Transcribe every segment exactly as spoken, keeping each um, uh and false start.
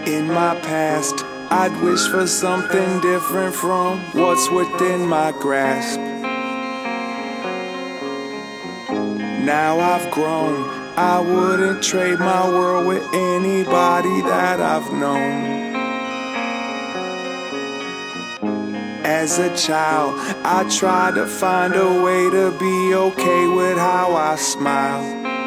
In my past, I'd wish for something different from what's within my grasp. Now I've grown, I wouldn't trade my world with anybody that I've known. As a child, I tried to find a way to be okay with how I smile.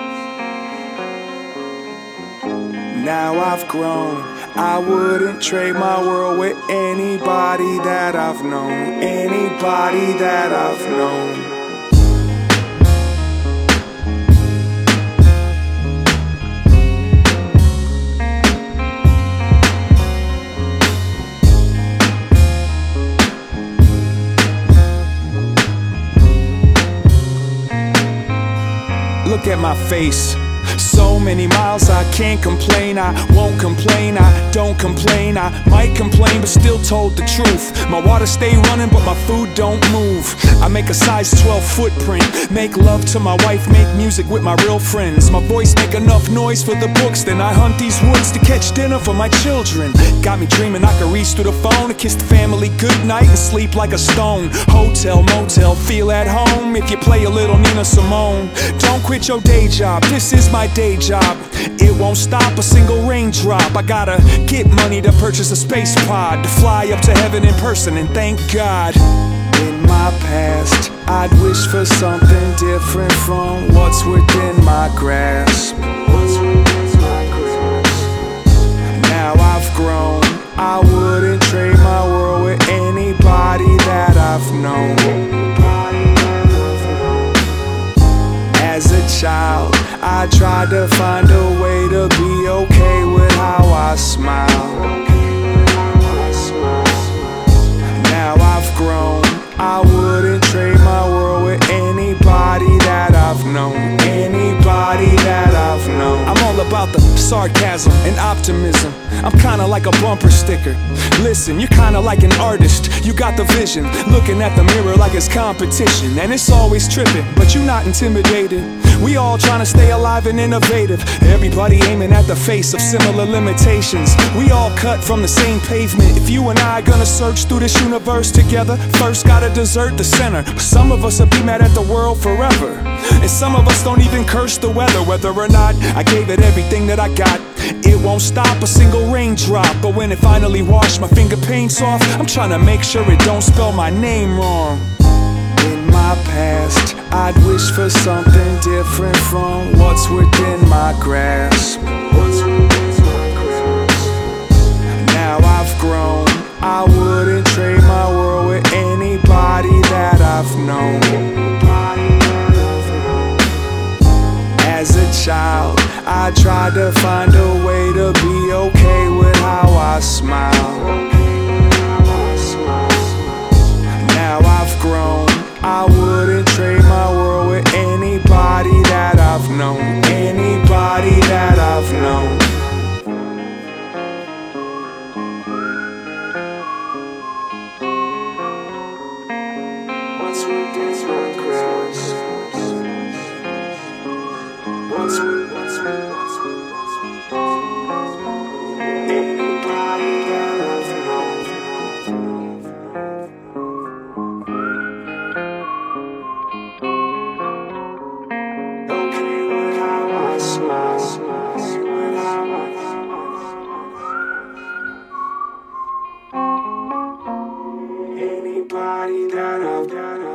Now I've grown, I wouldn't trade my world with anybody that I've known. Anybody that I've known. Look at my face. So many miles, I can't complain. I won't complain, I don't complain. I might complain, but still told the truth. My water stay running, but my food don't move. I make a size twelve footprint, make love to my wife, make music with my real friends. My voice make enough noise for the books, then I hunt these woods to catch dinner for my children. Got me dreaming I could reach through the phone to kiss the family goodnight and sleep like a stone. Hotel, motel, feel at home if you play a little Nina Simone. Don't quit your day job, this is my day job. It won't stop a single raindrop. I gotta get money to purchase a space pod, to fly up to heaven in person and thank God. In my past, I'd wish for something different from what's within my grasp. Now I've grown, I wouldn't trade my world with anybody that I've known. As a child, I tried to find a way to be okay with how I smile. Now I've grown, I wouldn't trade my world with anybody that I've known. Anybody that I've known. I'm all about the sarcasm and optimism. I'm kinda like a bumper sticker. Listen, you're kinda like an artist. You got the vision, looking at the mirror like it's competition. And it's always tripping, but you're not intimidated. We all trying to stay alive and innovative. Everybody aiming at the face of similar limitations. We all cut from the same pavement. If you and I gonna search through this universe together, first gotta desert the center. Some of us will be mad at the world forever, and some of us don't even curse the weather. Whether or not I gave it everything that I got, it won't stop a single raindrop. But when it finally washed my finger paints off, I'm trying to make sure it don't spell my name wrong. In my past, I'd wish for something different from what's within my grasp. Now I've grown, I wouldn't trade my world with anybody that I've known. As a child, I tried to find a way to be okay with how I smile. Now I've grown, I wouldn't trade my world with anybody that I've known. Anybody that I've known. What's within my grasp? What's with, what's with, what's with, what's with, anybody that I've known. Okay with how I smile. With how I, anybody that I've got.